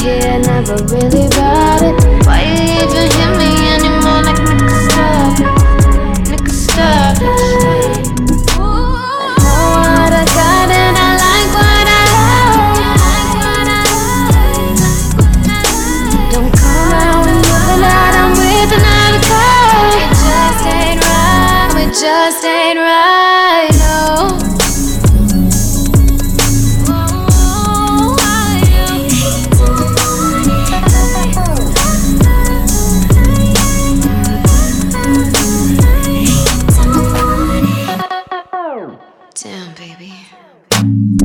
here, never really about it. Why you even hit me anymore? Like nigga, stop it. Nigga, stop it. I know what I got and I like what I like. Don't come around and know that I'm with another guy. It just ain't right. It just ain't right, no. Damn, baby.